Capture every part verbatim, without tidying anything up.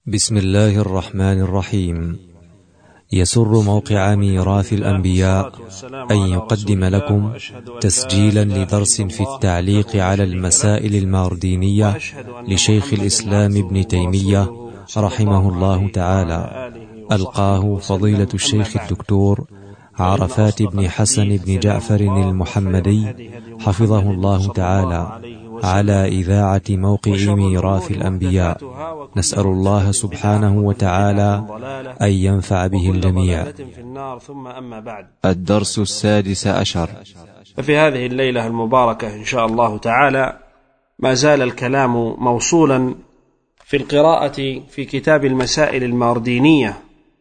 بسم الله الرحمن الرحيم. يسر موقع ميراث الأنبياء أن يقدم لكم تسجيلا لدرس في التعليق على المسائل الماردينية لشيخ الإسلام ابن تيمية رحمه الله تعالى، ألقاه فضيلة الشيخ الدكتور عرفات بن حسن بن جعفر المحمدي حفظه الله تعالى على إذاعة موقع ميراث الأنبياء. نسأل الله سبحانه وتعالى أن ينفع به الجميع. الدرس السادس عشر. ففي هذه الليلة المباركة إن شاء الله تعالى ما زال الكلام موصولا في القراءة في كتاب المسائل الماردينية،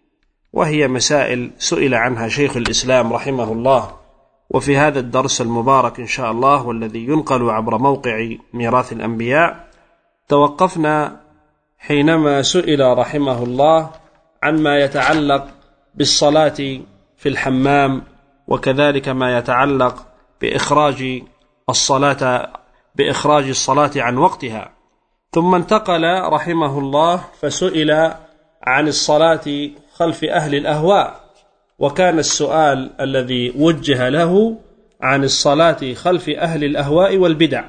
وهي مسائل سئل عنها شيخ الإسلام رحمه الله. وفي هذا الدرس المبارك إن شاء الله والذي ينقل عبر موقع ميراث الأنبياء توقفنا حينما سئل رحمه الله عن ما يتعلق بالصلاة في الحمام، وكذلك ما يتعلق بإخراج الصلاة بإخراج الصلاة عن وقتها. ثم انتقل رحمه الله فسئل عن الصلاة خلف أهل الأهواء، وكان السؤال الذي وجه له عن الصلاة خلف أهل الأهواء والبدع،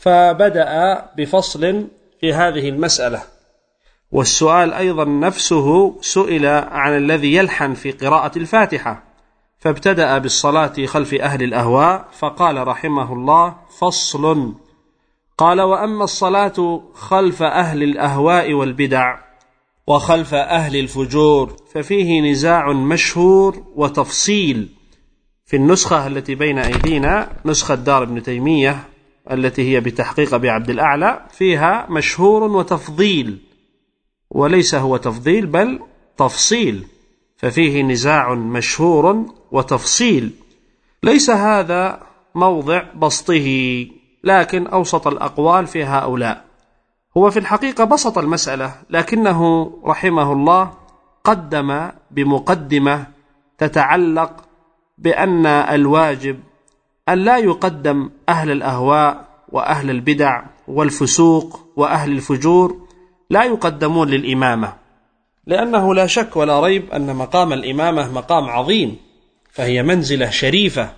فبدأ بفصل في هذه المسألة. والسؤال أيضا نفسه سئل عن الذي يلحن في قراءة الفاتحة، فابتدأ بالصلاة خلف أهل الأهواء فقال رحمه الله: فصل. قال: وأما الصلاة خلف أهل الأهواء والبدع وخلف أهل الفجور ففيه نزاع مشهور وتفصيل. في النسخة التي بين أيدينا نسخة دار ابن تيمية التي هي بتحقيق بعبد الأعلى فيها مشهور وتفضيل، وليس هو تفضيل بل تفصيل، ففيه نزاع مشهور وتفصيل. ليس هذا موضع بسطه، لكن أوسط الأقوال في هؤلاء. هو في الحقيقة بسط المسألة، لكنه رحمه الله قدم بمقدمة تتعلق بأن الواجب أن لا يقدم أهل الأهواء وأهل البدع والفسوق وأهل الفجور، لا يقدمون للإمامة، لأنه لا شك ولا ريب أن مقام الإمامة مقام عظيم، فهي منزلة شريفة.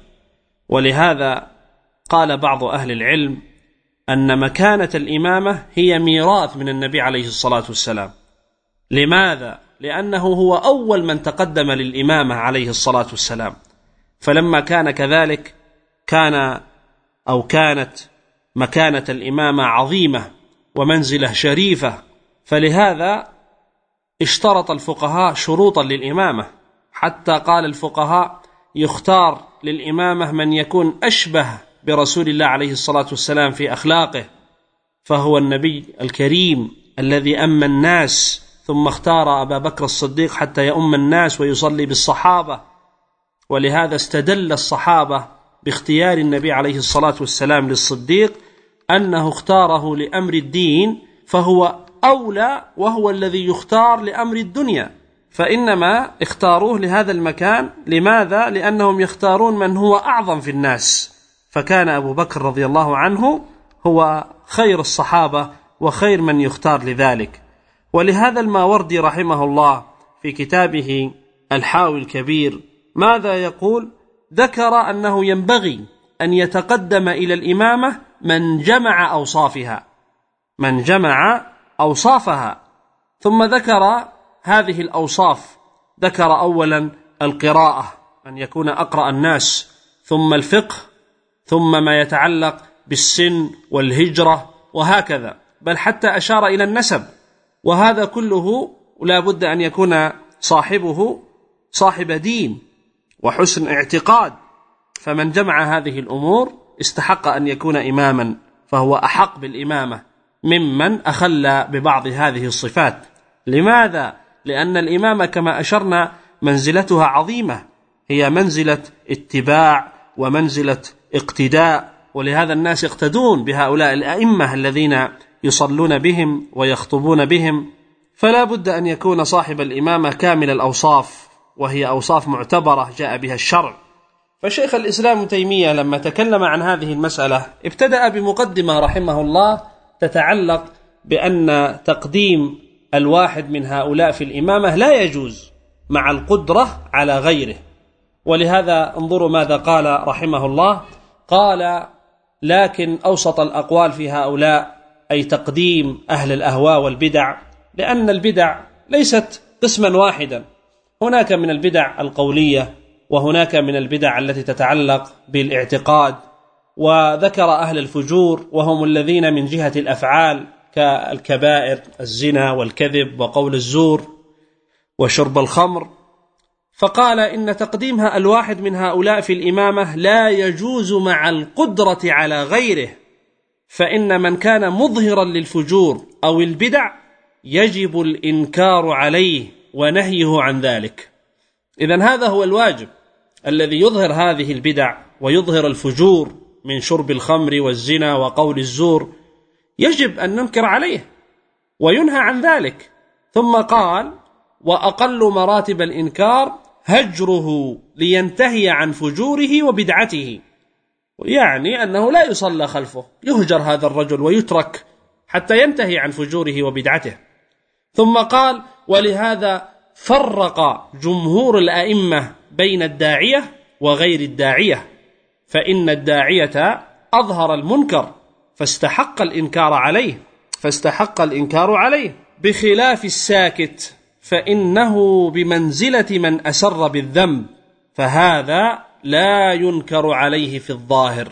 ولهذا قال بعض أهل العلم أن مكانة الإمامة هي ميراث من النبي عليه الصلاة والسلام. لماذا؟ لأنه هو أول من تقدم للإمامة عليه الصلاة والسلام، فلما كان كذلك كان أو كانت مكانة الإمامة عظيمة ومنزلة شريفة، فلهذا اشترط الفقهاء شروطا للإمامة، حتى قال الفقهاء يختار للإمامة من يكون أشبه برسول الله عليه الصلاة والسلام في أخلاقه، فهو النبي الكريم الذي أم الناس، ثم اختار أبا بكر الصديق حتى يؤم الناس ويصلي بالصحابة. ولهذا استدل الصحابة باختيار النبي عليه الصلاة والسلام للصديق أنه اختاره لأمر الدين، فهو أولى وهو الذي يختار لأمر الدنيا، فإنما اختاروه لهذا المكان. لماذا؟ لأنهم يختارون من هو أعظم في الناس، فكان أبو بكر رضي الله عنه هو خير الصحابة وخير من يختار لذلك. ولهذا الماوردي رحمه الله في كتابه الحاوي الكبير ماذا يقول؟ ذكر أنه ينبغي أن يتقدم إلى الإمامة من جمع أوصافها من جمع أوصافها ثم ذكر هذه الأوصاف. ذكر أولا القراءة، أن يكون أقرأ الناس، ثم الفقه، ثم ما يتعلق بالسن والهجرة وهكذا، بل حتى أشار إلى النسب. وهذا كله لا بد أن يكون صاحبه صاحب دين وحسن اعتقاد، فمن جمع هذه الأمور استحق أن يكون إماما، فهو أحق بالإمامة ممن أخل ببعض هذه الصفات. لماذا؟ لأن الإمامة كما أشرنا منزلتها عظيمة، هي منزلة اتباع ومنزلة اقتداء، ولهذا الناس يقتدون بهؤلاء الأئمة الذين يصلون بهم ويخطبون بهم. فلا بد أن يكون صاحب الإمامة كامل الأوصاف، وهي أوصاف معتبرة جاء بها الشرع. فشيخ الإسلام تيمية لما تكلم عن هذه المسألة ابتدأ بمقدمة رحمه الله تتعلق بأن تقديم الواحد من هؤلاء في الإمامة لا يجوز مع القدرة على غيره. ولهذا انظروا ماذا قال رحمه الله، قال: لكن أوسط الأقوال في هؤلاء أي تقديم أهل الأهواء والبدع، لأن البدع ليست قسما واحدا، هناك من البدع القولية وهناك من البدع التي تتعلق بالاعتقاد. وذكر أهل الفجور وهم الذين من جهة الأفعال كالكبائر الزنا والكذب وقول الزور وشرب الخمر، فقال إن تقديمها الواحد من هؤلاء في الإمامة لا يجوز مع القدرة على غيره، فإن من كان مظهرا للفجور أو البدع يجب الإنكار عليه ونهيه عن ذلك. إذن هذا هو الواجب، الذي يظهر هذه البدع ويظهر الفجور من شرب الخمر والزنا وقول الزور يجب أن ننكر عليه وينهى عن ذلك. ثم قال: وأقل مراتب الإنكار هجره لينتهي عن فجوره وبدعته، يعني أنه لا يصلى خلفه، يهجر هذا الرجل ويترك حتى ينتهي عن فجوره وبدعته. ثم قال: ولهذا فرق جمهور الأئمة بين الداعية وغير الداعية، فإن الداعية أظهر المنكر فاستحق الإنكار عليه فاستحق الإنكار عليه بخلاف الساكت، فإنه بمنزلة من أسر بالذنب، فهذا لا ينكر عليه في الظاهر،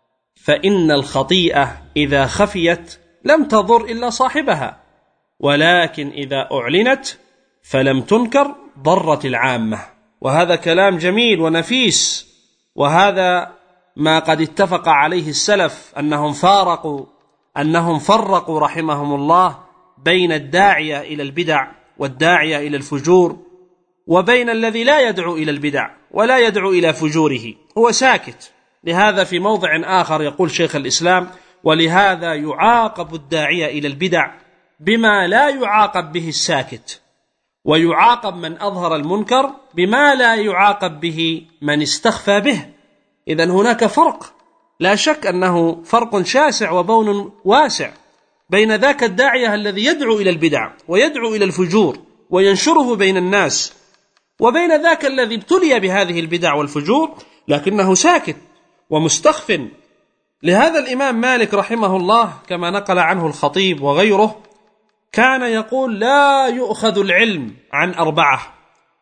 فإن الخطيئة إذا خفيت لم تضر إلا صاحبها، ولكن إذا أعلنت فلم تنكر ضرت العامة. وهذا كلام جميل ونفيس، وهذا ما قد اتفق عليه السلف أنهم فارقوا أنهم فرقوا رحمهم الله بين الداعية إلى البدع والداعية إلى الفجور، وبين الذي لا يدعو إلى البدع ولا يدعو إلى فجوره، هو ساكت. لهذا في موضع آخر يقول شيخ الإسلام: ولهذا يعاقب الداعية إلى البدع بما لا يعاقب به الساكت، ويعاقب من أظهر المنكر بما لا يعاقب به من استخفى به. إذن هناك فرق، لا شك أنه فرق شاسع وبون واسع بين ذاك الداعية الذي يدعو إلى البدع ويدعو إلى الفجور وينشره بين الناس، وبين ذاك الذي ابتلي بهذه البدع والفجور لكنه ساكت ومستخف. لهذا الإمام مالك رحمه الله كما نقل عنه الخطيب وغيره كان يقول: لا يؤخذ العلم عن أربعة،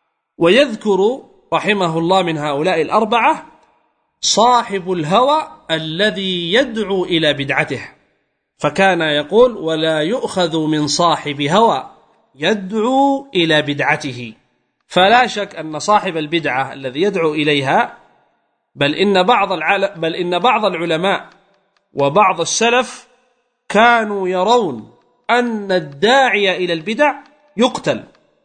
ويذكر رحمه الله من هؤلاء الأربعة صاحب الهوى الذي يدعو إلى بدعته، فكان يقول: ولا يؤخذ من صاحب هوى يدعو إلى بدعته. فلا شك أن صاحب البدعة الذي يدعو إليها، بل إن بعض العل... بل إن بعض العلماء وبعض السلف كانوا يرون أن الداعي إلى البدع يقتل،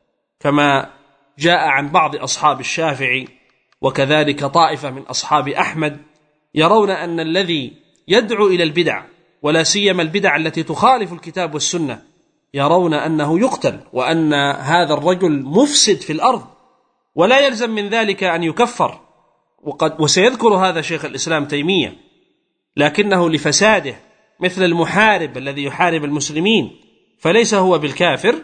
كما جاء عن بعض أصحاب الشافعي وكذلك طائفة من أصحاب أحمد، يرون أن الذي يدعو إلى البدع ولا سيما البدع التي تخالف الكتاب والسنة يرون أنه يقتل، وأن هذا الرجل مفسد في الأرض ولا يلزم من ذلك أن يكفر. وقد وسيذكر هذا شيخ الإسلام تيمية، لكنه لفساده مثل المحارب الذي يحارب المسلمين، فليس هو بالكافر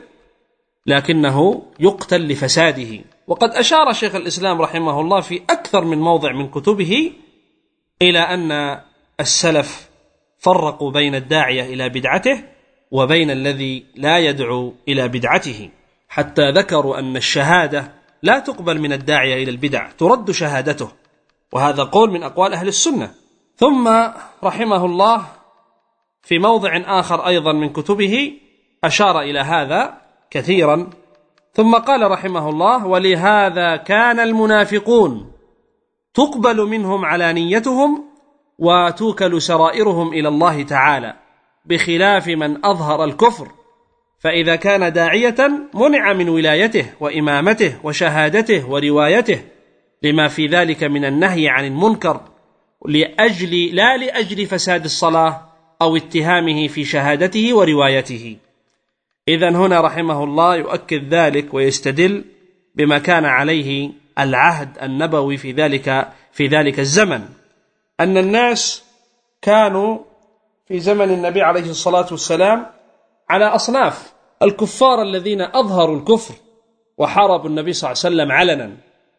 لكنه يقتل لفساده. وقد أشار شيخ الإسلام رحمه الله في أكثر من موضع من كتبه إلى أن السلف فرقوا بين الداعية إلى بدعته وبين الذي لا يدعو إلى بدعته، حتى ذكروا أن الشهادة لا تقبل من الداعية إلى البدع، ترد شهادته، وهذا قول من أقوال أهل السنة. ثم رحمه الله في موضع آخر أيضا من كتبه أشار إلى هذا كثيرا، ثم قال رحمه الله: ولهذا كان المنافقون تقبل منهم علانيتهم وتوكل سرائرهم إلى الله تعالى، بخلاف من أظهر الكفر، فإذا كان داعية منع من ولايته وإمامته وشهادته وروايته، لما في ذلك من النهي عن المنكر، لأجل لا لأجل فساد الصلاة أو اتهامه في شهادته وروايته. إذن هنا رحمه الله يؤكد ذلك ويستدل بما كان عليه العهد النبوي في ذلك في ذلك الزمن، أن الناس كانوا في زمن النبي عليه الصلاة والسلام على أصناف، الكفار الذين أظهروا الكفر وحاربوا النبي صلى الله عليه وسلم علنا،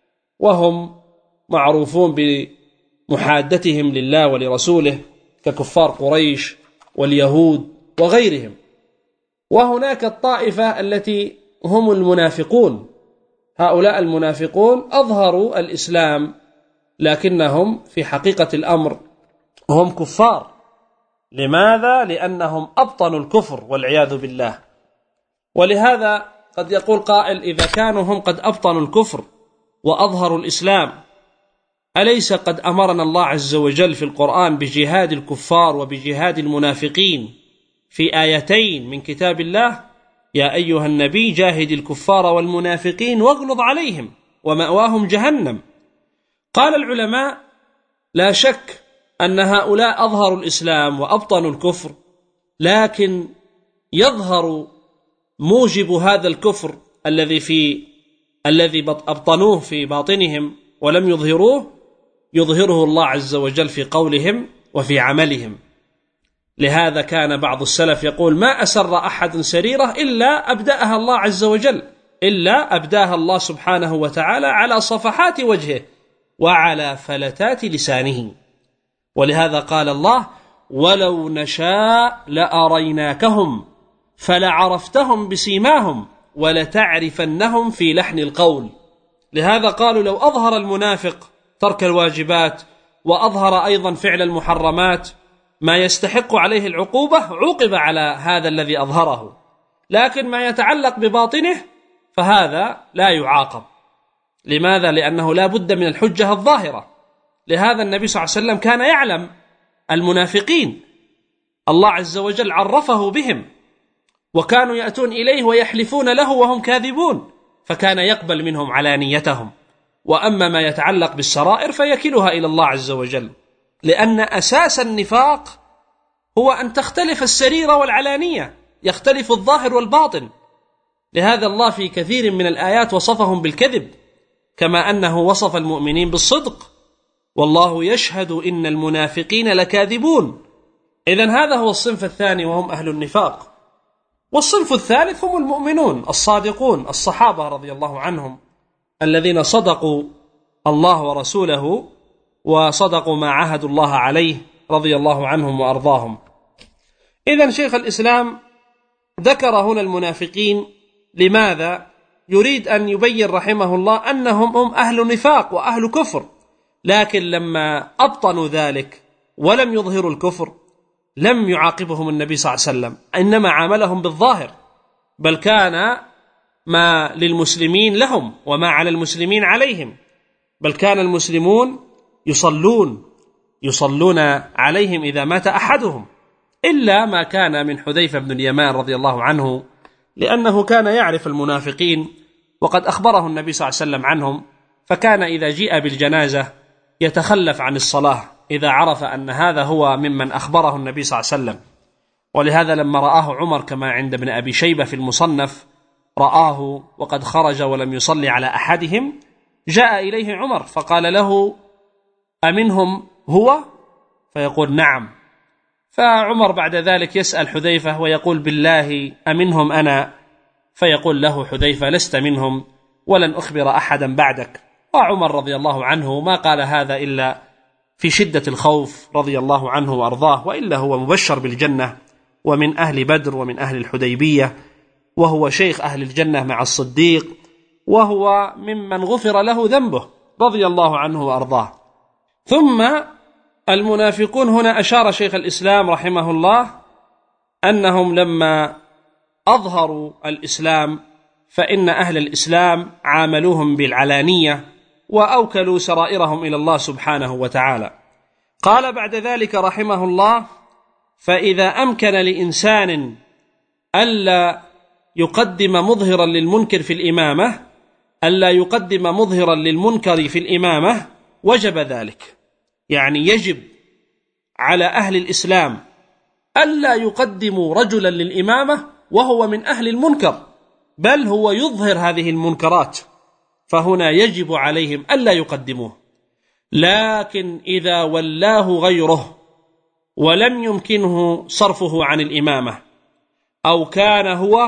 وهم معروفون بمحادتهم لله ولرسوله ككفار قريش واليهود وغيرهم. وهناك الطائفة التي هم المنافقون، هؤلاء المنافقون أظهروا الإسلام لكنهم في حقيقة الأمر هم كفار. لماذا؟ لأنهم أبطنوا الكفر والعياذ بالله. ولهذا قد يقول قائل: إذا كانوا هم قد أبطنوا الكفر وأظهروا الإسلام، أليس قد أمرنا الله عز وجل في القرآن بجهاد الكفار وبجهاد المنافقين في آيتين من كتاب الله؟ يا أيها النبي جاهد الكفار والمنافقين واغلظ عليهم ومأواهم جهنم. قال العلماء: لا شك أن هؤلاء أظهروا الإسلام وأبطنوا الكفر، لكن يظهر موجب هذا الكفر الذي في الذي أبطنوه في باطنهم ولم يظهروه، يظهره الله عز وجل في قولهم وفي عملهم. لهذا كان بعض السلف يقول: ما أسر أحد سريرة إلا أبدأها الله عز وجل، إلا أبداها الله سبحانه وتعالى على صفحات وجهه وعلى فلتات لسانه. ولهذا قال الله: ولو نشاء لأريناكهم فلعرفتهم بسيماهم ولتعرفنهم في لحن القول. لهذا قالوا: لو أظهر المنافق ترك الواجبات وأظهر أيضا فعل المحرمات ما يستحق عليه العقوبة عوقب على هذا الذي أظهره، لكن ما يتعلق بباطنه فهذا لا يعاقب. لماذا؟ لأنه لا بد من الحجة الظاهرة. لهذا النبي صلى الله عليه وسلم كان يعلم المنافقين، الله عز وجل عرفه بهم، وكانوا يأتون إليه ويحلفون له وهم كاذبون، فكان يقبل منهم علانيتهم. وأما ما يتعلق بالسرائر فيكلها إلى الله عز وجل، لأن أساس النفاق هو أن تختلف السريرة والعلانية، يختلف الظاهر والباطن. لهذا الله في كثير من الآيات وصفهم بالكذب، كما أنه وصف المؤمنين بالصدق: والله يشهد إن المنافقين لكاذبون. إذن هذا هو الصنف الثاني وهم أهل النفاق. والصنف الثالث هم المؤمنون الصادقون، الصحابة رضي الله عنهم الذين صدقوا الله ورسوله وصدقوا ما عاهدوا الله عليه رضي الله عنهم وأرضاهم. إذن شيخ الإسلام ذكر هنا المنافقين. لماذا؟ يريد أن يبين رحمه الله أنهم هم أهل نفاق وأهل كفر، لكن لما أبطنوا ذلك ولم يظهروا الكفر لم يعاقبهم النبي صلى الله عليه وسلم، إنما عاملهم بالظاهر، بل كان ما للمسلمين لهم وما على المسلمين عليهم، بل كان المسلمون يصلون يصلون عليهم إذا مات أحدهم، إلا ما كان من حذيفة بن اليمان رضي الله عنه، لأنه كان يعرف المنافقين وقد أخبره النبي صلى الله عليه وسلم عنهم، فكان إذا جيء بالجنازة يتخلف عن الصلاة إذا عرف أن هذا هو ممن أخبره النبي صلى الله عليه وسلم. ولهذا لما رآه عمر كما عند ابن أبي شيبة في المصنف، رآه وقد خرج ولم يصلي على أحدهم، جاء إليه عمر فقال له: أمنهم هو؟ فيقول: نعم. فعمر بعد ذلك يسأل حذيفة ويقول: بالله أمنهم أنا؟ فيقول له حذيفة: لست منهم ولن أخبر أحدا بعدك. وعمر رضي الله عنه ما قال هذا إلا في شدة الخوف رضي الله عنه وأرضاه، وإلا هو مبشر بالجنة ومن أهل بدر ومن أهل الحديبية، وهو شيخ أهل الجنة مع الصديق، وهو ممن غفر له ذنبه رضي الله عنه وأرضاه. ثم المنافقون هنا أشار شيخ الإسلام رحمه الله أنهم لما أظهروا الإسلام فإن أهل الإسلام عاملوهم بالعلانية وأوكلوا سرائرهم إلى الله سبحانه وتعالى. قال بعد ذلك رحمه الله: فإذا أمكن لإنسان ألا يقدم مظهرا للمنكر في الإمامة ألا يقدم مظهرا للمنكر في الإمامة وجب ذلك، يعني يجب على أهل الإسلام ألا يقدموا رجلا للإمامة وهو من أهل المنكر، بل هو يظهر هذه المنكرات، فهنا يجب عليهم ألا يقدموه. لكن إذا ولاه غيره ولم يمكنه صرفه عن الإمامة، أو كان هو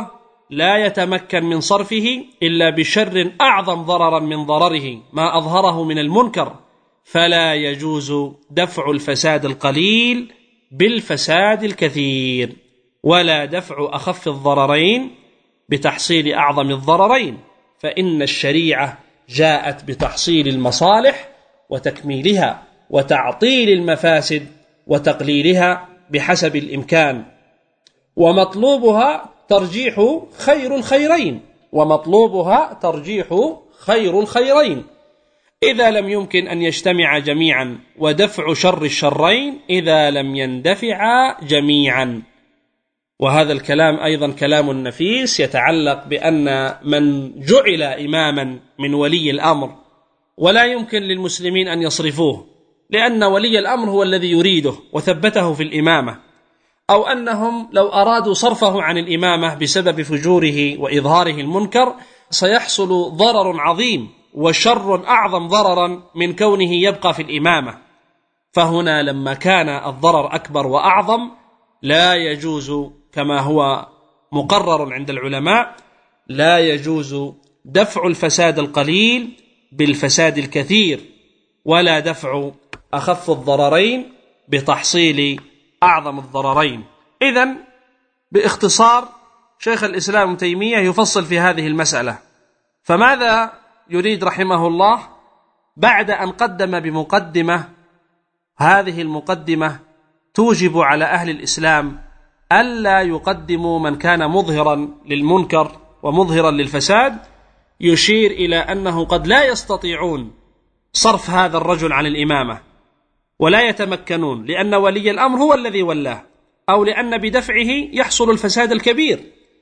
لا يتمكن من صرفه إلا بشر أعظم ضررا من ضرره ما أظهره من المنكر، فلا يجوز دفع الفساد القليل بالفساد الكثير، ولا دفع أخف الضررين بتحصيل أعظم الضررين، فإن الشريعة جاءت بتحصيل المصالح وتكميلها وتعطيل المفاسد وتقليلها بحسب الإمكان، ومطلوبها ترجيح خير الخيرين ومطلوبها ترجيح خير الخيرين إذا لم يمكن أن يجتمع جميعا، ودفع شر الشرين إذا لم يندفع جميعا. وهذا الكلام أيضا كلام نفيس يتعلق بأن من جعل إماما من ولي الأمر ولا يمكن للمسلمين أن يصرفوه، لأن ولي الأمر هو الذي يريده وثبته في الإمامة، أو أنهم لو أرادوا صرفه عن الإمامة بسبب فجوره وإظهاره المنكر سيحصل ضرر عظيم وشر أعظم ضررا من كونه يبقى في الإمامة. فهنا لما كان الضرر أكبر وأعظم لا يجوز، كما هو مقرر عند العلماء، لا يجوز دفع الفساد القليل بالفساد الكثير، ولا دفع أخف الضررين بتحصيل أعظم الضررين. إذن باختصار شيخ الإسلام ابن تيمية يفصل في هذه المسألة. فماذا يريد رحمه الله بعد أن قدم بمقدمة؟ هذه المقدمة توجب على أهل الإسلام ألا يقدموا من كان مظهرا للمنكر ومظهرا للفساد، يشير إلى أنه قد لا يستطيعون صرف هذا الرجل عن الإمامة ولا يتمكنون، لأن ولي الأمر هو الذي ولاه، أو لأن بدفعه يحصل الفساد الكبير.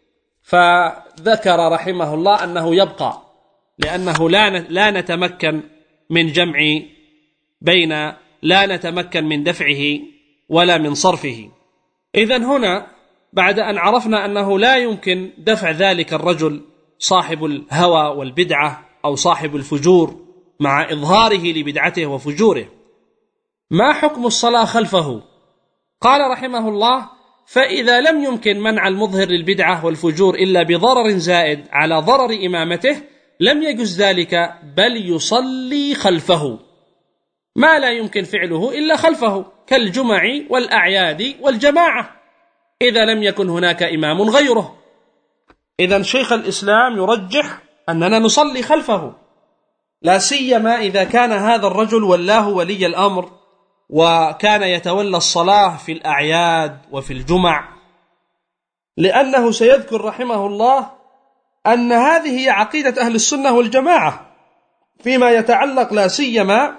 فذكر رحمه الله أنه يبقى، لأنه لا لا نتمكن من جمع بين لا نتمكن من دفعه ولا من صرفه. إذن هنا بعد أن عرفنا أنه لا يمكن دفع ذلك الرجل صاحب الهوى والبدعة أو صاحب الفجور مع إظهاره لبدعته وفجوره، ما حكم الصلاة خلفه؟ قال رحمه الله: فإذا لم يمكن منع المظهر للبدعة والفجور إلا بضرر زائد على ضرر إمامته لم يجوز ذلك، بل يصلي خلفه ما لا يمكن فعله إلا خلفه، كالجمع والأعياد والجماعة إذا لم يكن هناك إمام غيره. إذن شيخ الإسلام يرجح أننا نصلي خلفه، لا سيما إذا كان هذا الرجل ولاه ولي الأمر وكان يتولى الصلاة في الأعياد وفي الجمع، لأنه سيذكر رحمه الله أن هذه هي عقيدة أهل السنة والجماعة فيما يتعلق لا سيما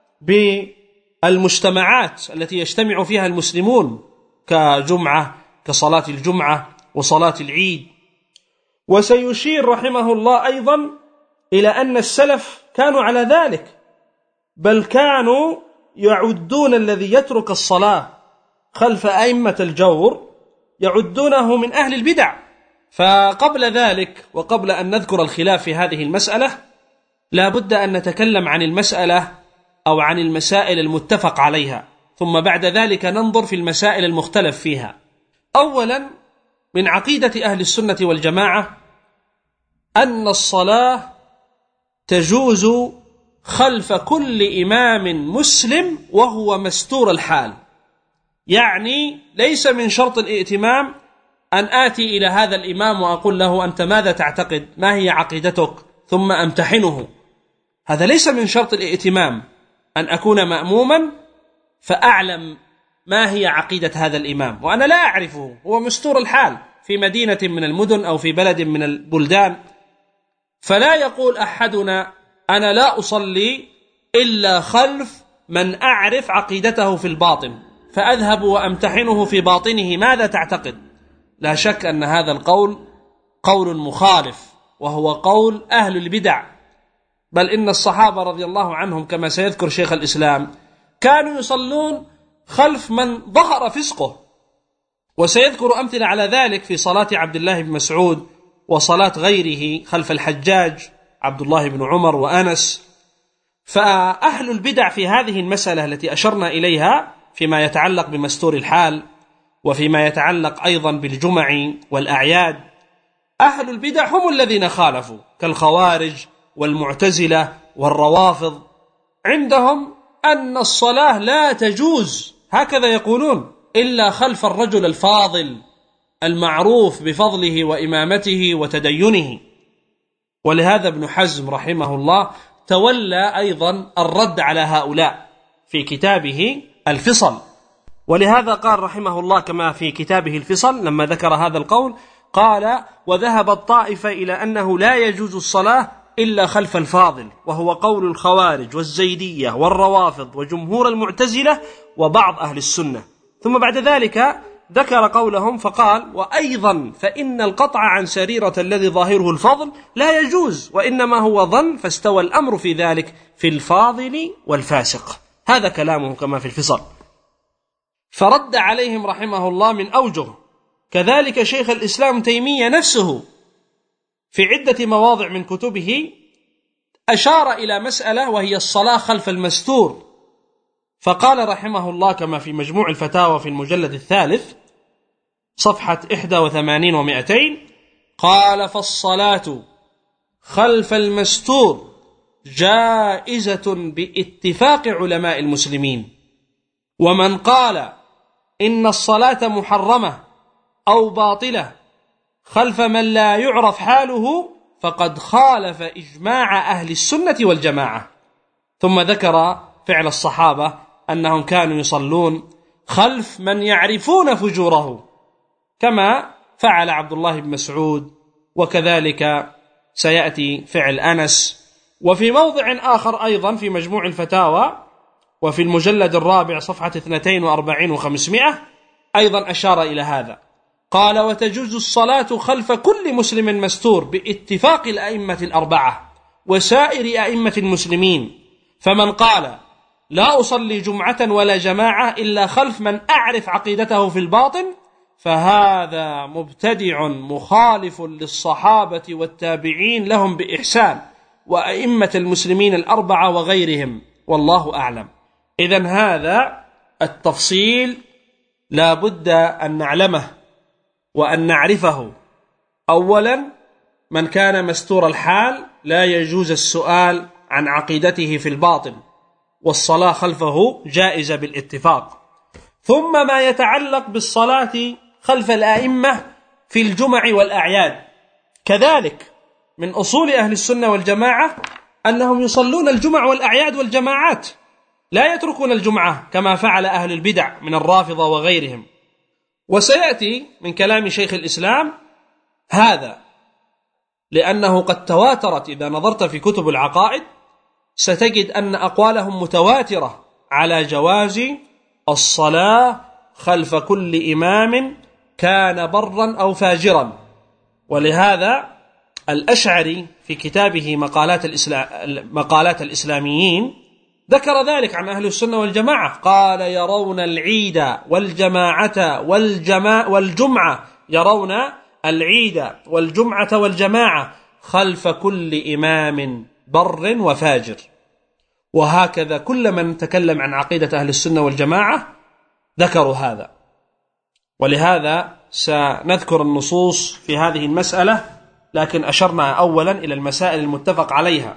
بالمجتمعات التي يجتمع فيها المسلمون كجمعة، كصلاة الجمعة وصلاة العيد. وسيشير رحمه الله أيضا إلى أن السلف كانوا على ذلك، بل كانوا يعدون الذي يترك الصلاة خلف أئمة الجور يعدونه من أهل البدع. فقبل ذلك وقبل أن نذكر الخلاف في هذه المسألة لا بد أن نتكلم عن المسألة أو عن المسائل المتفق عليها، ثم بعد ذلك ننظر في المسائل المختلف فيها. أولا، من عقيدة أهل السنة والجماعة أن الصلاة تجوز خلف كل إمام مسلم وهو مستور الحال، يعني ليس من شرط الائتمام أن آتي إلى هذا الإمام وأقول له: أنت ماذا تعتقد؟ ما هي عقيدتك؟ ثم أمتحنه. هذا ليس من شرط الائتمام أن أكون مأموما فأعلم ما هي عقيدة هذا الإمام وأنا لا أعرفه، هو مستور الحال في مدينة من المدن أو في بلد من البلدان. فلا يقول أحدنا: أنا لا أصلي إلا خلف من أعرف عقيدته في الباطن، فأذهب وأمتحنه في باطنه ماذا تعتقد. لا شك أن هذا القول قول مخالف، وهو قول أهل البدع. بل إن الصحابة رضي الله عنهم كما سيذكر شيخ الإسلام كانوا يصلون خلف من ظهر فسقه، وسيذكر أمثلة على ذلك في صلاة عبد الله بن مسعود وصلاة غيره خلف الحجاج عبد الله بن عمر وأنس. فأهل البدع في هذه المسألة التي أشرنا إليها فيما يتعلق بمستور الحال وفيما يتعلق أيضا بالجمع والأعياد أهل البدع هم الذين خالفوا كالخوارج والمعتزلة والروافض، عندهم أن الصلاة لا تجوز هكذا يقولون إلا خلف الرجل الفاضل المعروف بفضله وإمامته وتدينه. ولهذا ابن حزم رحمه الله تولى أيضا الرد على هؤلاء في كتابه الفصل، ولهذا قال رحمه الله كما في كتابه الفصل لما ذكر هذا القول قال: وذهب الطائفة إلى أنه لا يجوز الصلاة إلا خلف الفاضل، وهو قول الخوارج والزيدية والروافض وجمهور المعتزلة وبعض أهل السنة. ثم بعد ذلك ذكر قولهم فقال: وأيضا فإن القطع عن سريرة الذي ظاهره الفضل لا يجوز، وإنما هو ظن، فاستوى الأمر في ذلك في الفاضل والفاسق. هذا كلامه كما في الفصل. فرد عليهم رحمه الله من أوجه. كذلك شيخ الإسلام تيمية نفسه في عدة مواضع من كتبه أشار إلى مسألة وهي الصلاة خلف المستور، فقال رحمه الله كما في مجموع الفتاوى في المجلد الثالث صفحة إحدى وثمانين ومئتين قال: فالصلاة خلف المستور جائزة باتفاق علماء المسلمين، ومن قال إن الصلاة محرمة أو باطلة خلف من لا يعرف حاله فقد خالف إجماع أهل السنة والجماعة. ثم ذكر فعل الصحابة أنهم كانوا يصلون خلف من يعرفون فجوره كما فعل عبد الله بن مسعود، وكذلك سيأتي فعل أنس. وفي موضع آخر أيضا في مجموع الفتاوى وفي المجلد الرابع صفحة اثنتين وأربعين وخمسمائة أيضا أشار إلى هذا. قال: وتجوز الصلاة خلف كل مسلم مستور باتفاق الأئمة الأربعة وسائر أئمة المسلمين، فمن قال لا أصلي جمعة ولا جماعة إلا خلف من أعرف عقيدته في الباطن فهذا مبتدع مخالف للصحابة والتابعين لهم بإحسان وأئمة المسلمين الأربعة وغيرهم، والله أعلم. إذن هذا التفصيل لا بد أن نعلمه وأن نعرفه. أولا، من كان مستور الحال لا يجوز السؤال عن عقيدته في الباطن، والصلاة خلفه جائزة بالاتفاق. ثم ما يتعلق بالصلاة خلف الآئمة في الجمع والأعياد، كذلك من أصول أهل السنة والجماعة أنهم يصلون الجمع والأعياد والجماعات، لا يتركون الجمعة كما فعل أهل البدع من الرافضة وغيرهم. وسيأتي من كلام شيخ الإسلام هذا، لأنه قد تواترت. إذا نظرت في كتب العقائد ستجد أن أقوالهم متواترة على جواز الصلاة خلف كل إمام كان برا أو فاجرا. ولهذا الأشعري في كتابه مقالات, الإسلام مقالات الإسلاميين ذكر ذلك عن أهل السنة والجماعة، قال: يرون العيد والجماعة والجماعة والجمعة يرون العيد والجمعة والجماعة خلف كل إمام بر وفاجر. وهكذا كل من تكلم عن عقيدة أهل السنة والجماعة ذكروا هذا. ولهذا سنذكر النصوص في هذه المسألة، لكن أشرنا أولا إلى المسائل المتفق عليها.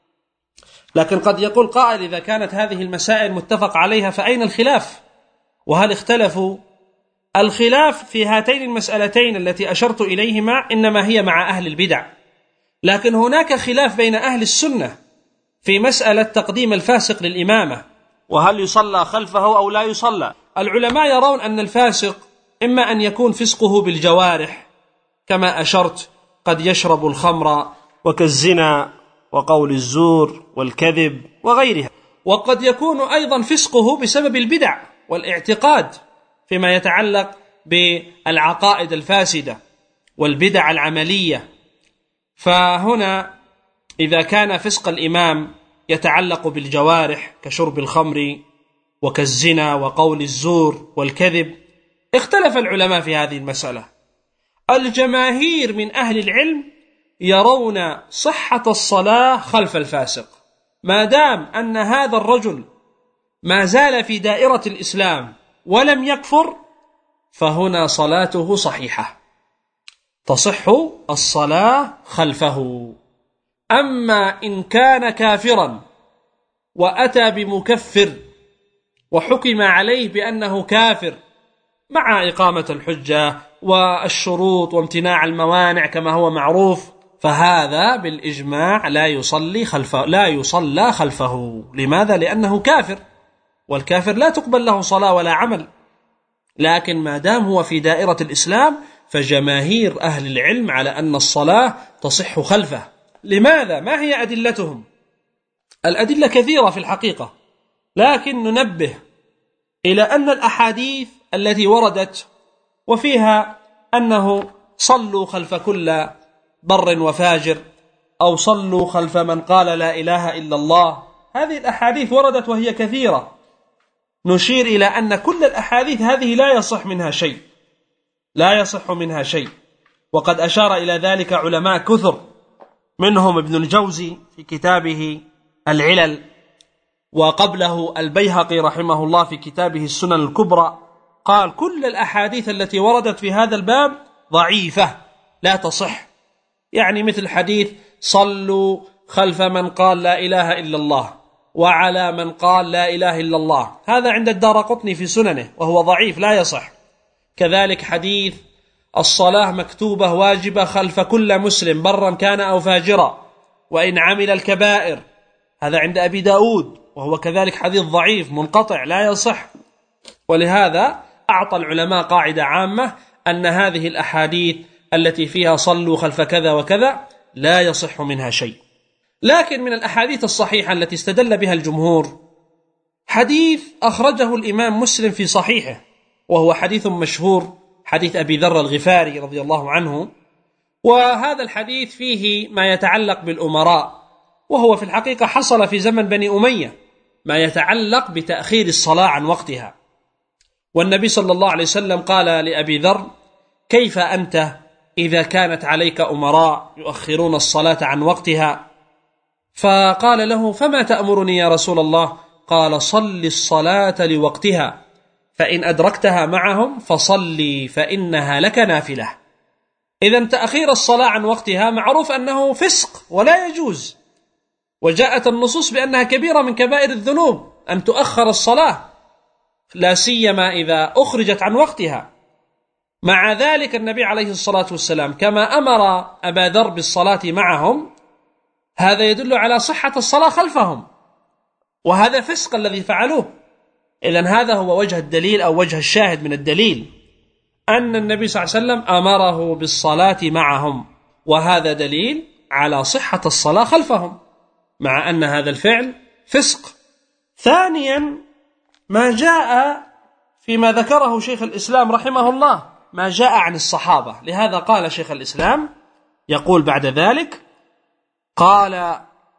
لكن قد يقول قائل: إذا كانت هذه المسائل متفق عليها فأين الخلاف؟ وهل اختلفوا؟ الخلاف في هاتين المسألتين التي أشرت إليهما إنما هي مع أهل البدع، لكن هناك خلاف بين أهل السنة في مسألة تقديم الفاسق للإمامة، وهل يصلى خلفه أو لا يصلى. العلماء يرون أن الفاسق إما أن يكون فسقه بالجوارح كما أشرت، قد يشرب الخمر وكالزنا وقول الزور والكذب وغيرها، وقد يكون أيضا فسقه بسبب البدع والاعتقاد فيما يتعلق بالعقائد الفاسدة والبدع العملية. فهنا إذا كان فسق الإمام يتعلق بالجوارح كشرب الخمر وكالزنا وقول الزور والكذب، اختلف العلماء في هذه المسألة. الجماهير من أهل العلم يرون صحة الصلاة خلف الفاسق ما دام أن هذا الرجل ما زال في دائرة الإسلام ولم يكفر، فهنا صلاته صحيحة. تصح الصلاة خلفه. أما إن كان كافرا وأتى بمكفر وحكم عليه بأنه كافر مع إقامة الحجة والشروط وامتناع الموانع كما هو معروف، فهذا بالإجماع لا يصلي خلفه لا يصلى خلفه. لماذا؟ لأنه كافر، والكافر لا تقبل له صلاة ولا عمل. لكن ما دام هو في دائرة الإسلام فجماهير أهل العلم على أن الصلاة تصح خلفه. لماذا؟ ما هي أدلتهم؟ الأدلة كثيرة في الحقيقة، لكن ننبه إلى أن الأحاديث التي وردت وفيها أنه صلوا خلف كل بر وفاجر أو صلوا خلف من قال لا إله إلا الله، هذه الأحاديث وردت وهي كثيرة. نشير إلى أن كل الأحاديث هذه لا يصح منها شيء لا يصح منها شيء وقد أشار إلى ذلك علماء كثر، منهم ابن الجوزي في كتابه العلل، وقبله البيهقي رحمه الله في كتابه السنن الكبرى، قال كل الأحاديث التي وردت في هذا الباب ضعيفة لا تصح. يعني مثل حديث صلوا خلف من قال لا إله إلا الله وعلى من قال لا إله إلا الله، هذا عند الدارقطني في سننه وهو ضعيف لا يصح. كذلك حديث الصلاة مكتوبة واجبة خلف كل مسلم برا كان أو فاجرا وإن عمل الكبائر، هذا عند أبي داود وهو كذلك حديث ضعيف منقطع لا يصح. ولهذا أعطى العلماء قاعدة عامة أن هذه الأحاديث التي فيها صلوا خلف كذا وكذا لا يصح منها شيء. لكن من الأحاديث الصحيحة التي استدل بها الجمهور حديث أخرجه الإمام مسلم في صحيحه، وهو حديث مشهور، حديث أبي ذر الغفاري رضي الله عنه. وهذا الحديث فيه ما يتعلق بالأمراء، وهو في الحقيقة حصل في زمن بني أمية، ما يتعلق بتأخير الصلاة عن وقتها. والنبي صلى الله عليه وسلم قال لأبي ذر: كيف أنت إذا كانت عليك أمراء يؤخرون الصلاة عن وقتها؟ فقال له: فما تأمرني يا رسول الله؟ قال: صل الصلاة لوقتها، فإن أدركتها معهم فصلي فإنها لك نافلة. إذن تأخير الصلاة عن وقتها معروف أنه فسق ولا يجوز، وجاءت النصوص بأنها كبيرة من كبائر الذنوب أن تؤخر الصلاة، لا سيما إذا أخرجت عن وقتها. مع ذلك النبي عليه الصلاة والسلام كما أمر أبا ذر بالصلاة معهم، هذا يدل على صحة الصلاة خلفهم، وهذا فسق الذي فعلوه. إذن هذا هو وجه الدليل أو وجه الشاهد من الدليل، أن النبي صلى الله عليه وسلم أمره بالصلاة معهم، وهذا دليل على صحة الصلاة خلفهم، مع أن هذا الفعل فسق. ثانيا ما جاء فيما ذكره شيخ الإسلام رحمه الله، ما جاء عن الصحابة. لهذا قال شيخ الإسلام يقول بعد ذلك، قال: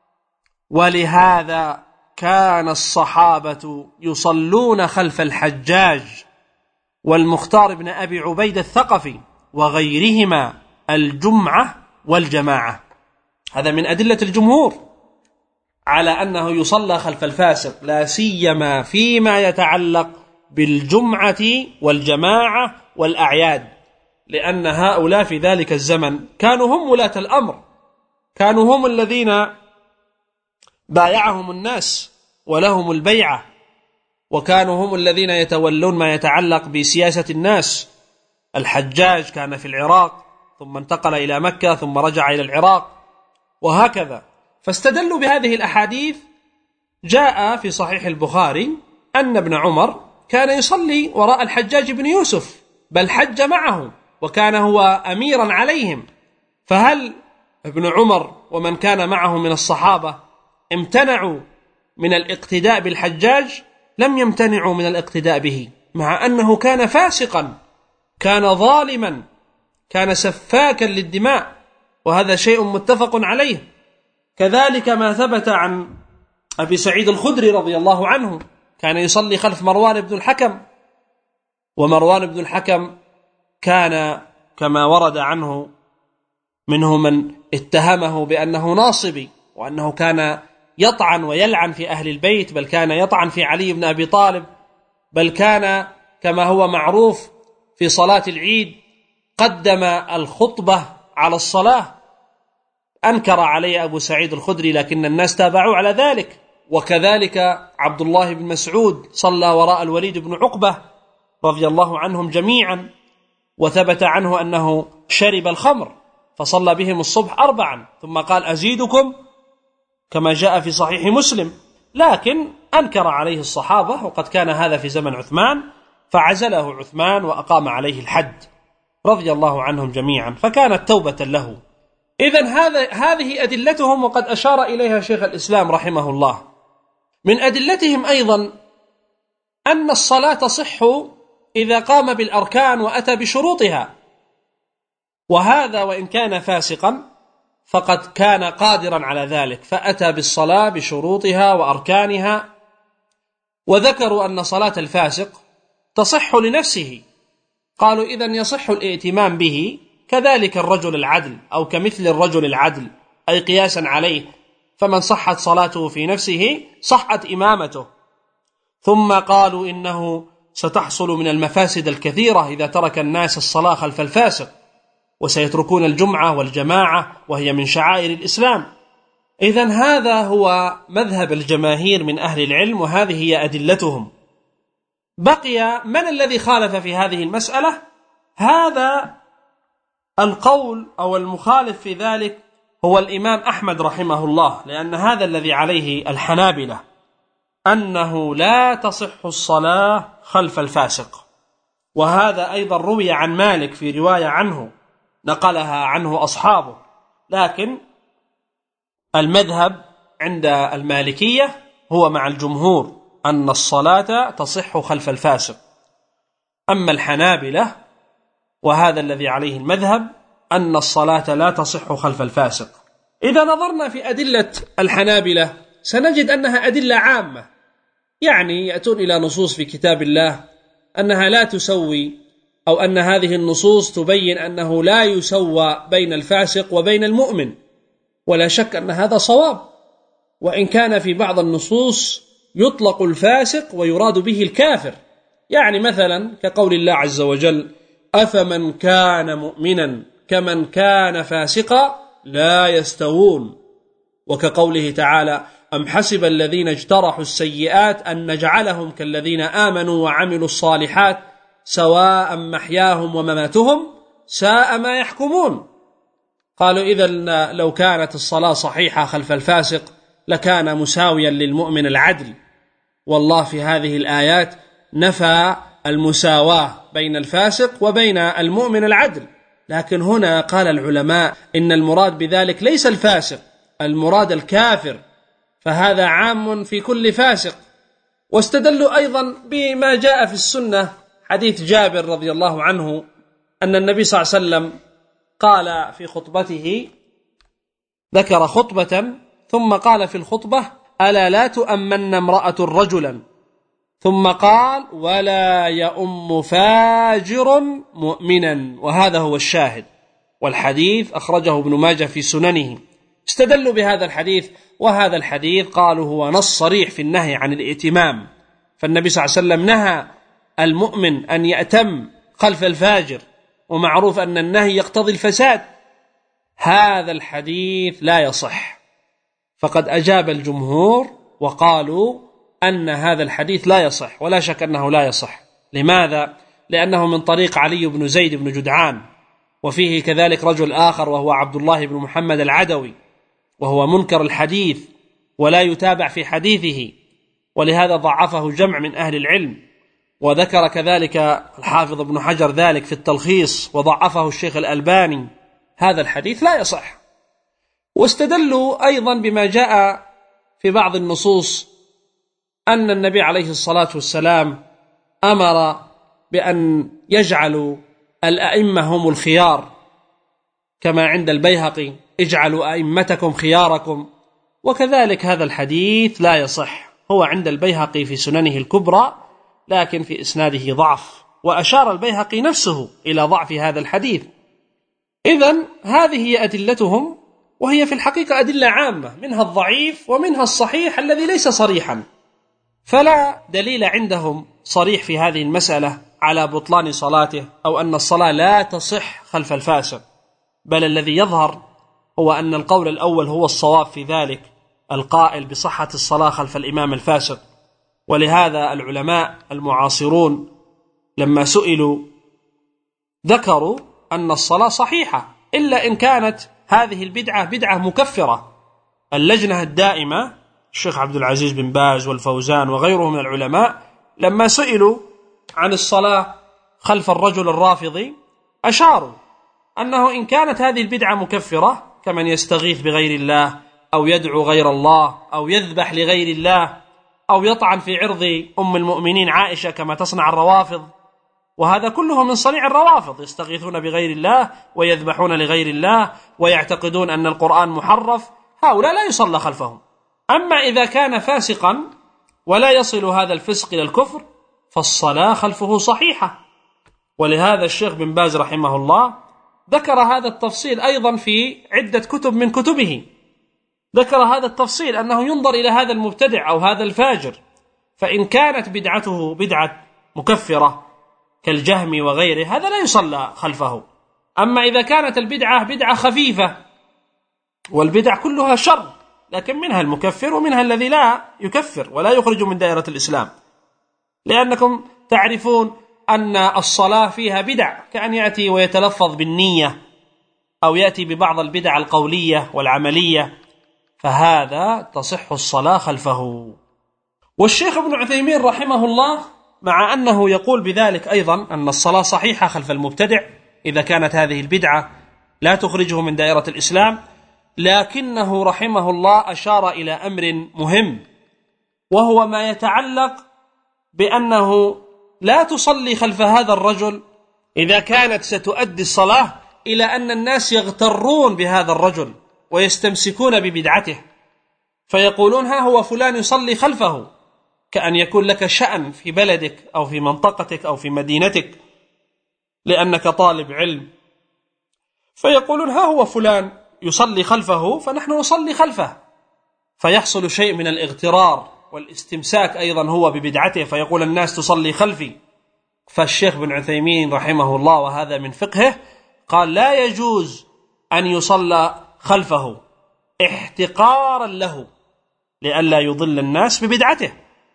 ولهذا كان الصحابة يصلون خلف الحجاج والمختار بن أبي عبيد الثقفي وغيرهما الجمعة والجماعة. هذا من أدلة الجمهور على أنه يصلى خلف الفاسق، لا سيما فيما يتعلق بالجمعة والجماعة والأعياد، لأن هؤلاء في ذلك الزمن كانوا هم ولاة الأمر، كانوا هم الذين بايعهم الناس ولهم البيعة، وكانوا هم الذين يتولون ما يتعلق بسياسة الناس. الحجاج كان في العراق ثم انتقل إلى مكة ثم رجع إلى العراق وهكذا. فاستدلوا بهذه الأحاديث. جاء في صحيح البخاري أن ابن عمر كان يصلي وراء الحجاج بن يوسف، بل حج معه وكان هو أميرا عليهم. فهل ابن عمر ومن كان معه من الصحابة امتنعوا من الاقتداء بالحجاج؟ لم يمتنعوا من الاقتداء به، مع أنه كان فاسقا، كان ظالما، كان سفاكا للدماء، وهذا شيء متفق عليه. كذلك ما ثبت عن أبي سعيد الخدري رضي الله عنه، كان يصلي خلف مروان بن الحكم، ومروان بن الحكم كان كما ورد عنه منه من اتهمه بأنه ناصبي، وأنه كان يطعن ويلعن في أهل البيت، بل كان يطعن في علي بن أبي طالب، بل كان كما هو معروف في صلاة العيد قدم الخطبة على الصلاة. أنكر عليه أبو سعيد الخدري لكن الناس تابعوا على ذلك. وكذلك عبد الله بن مسعود صلى وراء الوليد بن عقبة رضي الله عنهم جميعا، وثبت عنه أنه شرب الخمر فصلى بهم الصبح أربعا ثم قال أزيدكم كما جاء في صحيح مسلم، لكن أنكر عليه الصحابة، وقد كان هذا في زمن عثمان فعزله عثمان وأقام عليه الحد رضي الله عنهم جميعا، فكانت توبة له. إذن هذا هذه أدلتهم، وقد أشار إليها شيخ الإسلام رحمه الله. من أدلتهم أيضا أن الصلاة تصح إذا قام بالأركان وأتى بشروطها، وهذا وإن كان فاسقا فقد كان قادرا على ذلك فأتى بالصلاة بشروطها وأركانها. وذكروا أن صلاة الفاسق تصح لنفسه، قالوا إذن يصح الائتمام به كذلك الرجل العدل أو كمثل الرجل العدل، أي قياسا عليه، فمن صحت صلاته في نفسه صحت إمامته. ثم قالوا إنه ستحصل من المفاسد الكثيرة إذا ترك الناس الصلاة خلف الفاسق، وسيتركون الجمعة والجماعة وهي من شعائر الإسلام. إذن هذا هو مذهب الجماهير من أهل العلم، وهذه هي أدلتهم. بقي من الذي خالف في هذه المسألة؟ هذا القول أو المخالف في ذلك هو الإمام أحمد رحمه الله، لأن هذا الذي عليه الحنابلة، أنه لا تصح الصلاة خلف الفاسق. وهذا أيضا روي عن مالك في رواية عنه نقلها عنه أصحابه، لكن المذهب عند المالكية هو مع الجمهور أن الصلاة تصح خلف الفاسق. أما الحنابلة وهذا الذي عليه المذهب أن الصلاة لا تصح خلف الفاسق. إذا نظرنا في أدلة الحنابلة سنجد أنها أدلة عامة، يعني يأتون إلى نصوص في كتاب الله أنها لا تسوي، أو أن هذه النصوص تبين أنه لا يسوى بين الفاسق وبين المؤمن، ولا شك أن هذا صواب، وإن كان في بعض النصوص يطلق الفاسق ويراد به الكافر، يعني مثلا كقول الله عز وجل أفمن كان مؤمنا كمن كان فاسقا لا يستوون، وكقوله تعالى أم حسب الذين اجترحوا السيئات أن نجعلهم كالذين آمنوا وعملوا الصالحات سواء محياهم ومماتهم ساء ما يحكمون. قالوا إذن لو كانت الصلاة صحيحة خلف الفاسق لكان مساويا للمؤمن العدل، والله في هذه الآيات نفى المساواة بين الفاسق وبين المؤمن العدل. لكن هنا قال العلماء إن المراد بذلك ليس الفاسق، المراد الكافر، فهذا عام في كل فاسق. واستدلوا أيضا بما جاء في السنة حديث جابر رضي الله عنه أن النبي صلى الله عليه وسلم قال في خطبته، ذكر خطبة ثم قال في الخطبة ألا لا تؤمن امرأة رجلا، ثم قال ولا يؤم فاجر مؤمنا، وهذا هو الشاهد. والحديث أخرجه ابن ماجه في سننه. استدلوا بهذا الحديث، وهذا الحديث قالوا هو نص صريح في النهي عن الائتمام، فالنبي صلى الله عليه وسلم نهى المؤمن أن يأتم خلف الفاجر، ومعروف أن النهي يقتضي الفساد. هذا الحديث لا يصح، فقد أجاب الجمهور وقالوا أن هذا الحديث لا يصح، ولا شك أنه لا يصح. لماذا؟ لأنه من طريق علي بن زيد بن جدعان، وفيه كذلك رجل آخر وهو عبد الله بن محمد العدوي، وهو منكر الحديث ولا يتابع في حديثه، ولهذا ضعفه جمع من أهل العلم، وذكر كذلك الحافظ ابن حجر ذلك في التلخيص، وضعفه الشيخ الألباني. هذا الحديث لا يصح. واستدلوا أيضا بما جاء في بعض النصوص أن النبي عليه الصلاة والسلام أمر بأن يجعلوا الأئمة هم الخيار، كما عند البيهقي اجعلوا أئمتكم خياركم، وكذلك هذا الحديث لا يصح. هو عند البيهقي في سننه الكبرى، لكن في إسناده ضعف، وأشار البيهقي نفسه إلى ضعف هذا الحديث. إذن هذه هي أدلتهم، وهي في الحقيقة أدلة عامة، منها الضعيف ومنها الصحيح الذي ليس صريحا، فلا دليل عندهم صريح في هذه المسألة على بطلان صلاته أو أن الصلاة لا تصح خلف الفاسق، بل الذي يظهر هو أن القول الأول هو الصواب في ذلك، القائل بصحة الصلاة خلف الإمام الفاسق. ولهذا العلماء المعاصرون لما سئلوا ذكروا أن الصلاة صحيحة، إلا إن كانت هذه البدعة بدعة مكفرة. اللجنة الدائمة الشيخ عبد العزيز بن باز والفوزان وغيرهم من العلماء لما سئلوا عن الصلاة خلف الرجل الرافضي أشاروا أنه إن كانت هذه البدعة مكفرة كمن يستغيث بغير الله أو يدعو غير الله أو يذبح لغير الله أو يطعن في عرض أم المؤمنين عائشة كما تصنع الروافض، وهذا كله من صنيع الروافض، يستغيثون بغير الله ويذبحون لغير الله ويعتقدون أن القرآن محرف، هؤلاء لا يصلى خلفهم. أما إذا كان فاسقا ولا يصل هذا الفسق إلى الكفر فالصلاة خلفه صحيحة. ولهذا الشيخ بن باز رحمه الله ذكر هذا التفصيل أيضا في عدة كتب من كتبه، ذكر هذا التفصيل أنه ينظر إلى هذا المبتدع أو هذا الفاجر، فإن كانت بدعته بدعة مكفرة كالجهم وغيره هذا لا يصلى خلفه. أما إذا كانت البدعة بدعة خفيفة، والبدع كلها شر لكن منها المكفر ومنها الذي لا يكفر ولا يخرج من دائرة الإسلام، لأنكم تعرفون أن الصلاة فيها بدع، كأن يأتي ويتلفظ بالنية أو يأتي ببعض البدع القولية والعملية، فهذا تصح الصلاة خلفه. والشيخ ابن عثيمين رحمه الله مع أنه يقول بذلك أيضا أن الصلاة صحيحة خلف المبتدع إذا كانت هذه البدعة لا تخرجه من دائرة الإسلام، لكنه رحمه الله أشار إلى أمر مهم، وهو ما يتعلق بأنه لا تصلي خلف هذا الرجل إذا كانت ستؤدي الصلاة إلى أن الناس يغترون بهذا الرجل ويستمسكون ببدعته، فيقولون ها هو فلان يصلي خلفه، كأن يكون لك شأن في بلدك أو في منطقتك أو في مدينتك لأنك طالب علم، فيقولون ها هو فلان يصلي خلفه فنحن نصلي خلفه، فيحصل شيء من الاغترار والاستمساك أيضا هو ببدعته، فيقول الناس تصلي خلفي. فالشيخ بن عثيمين رحمه الله وهذا من فقهه قال لا يجوز أن يصلى خلفه احتقارا له لئلا يضل الناس ببدعته،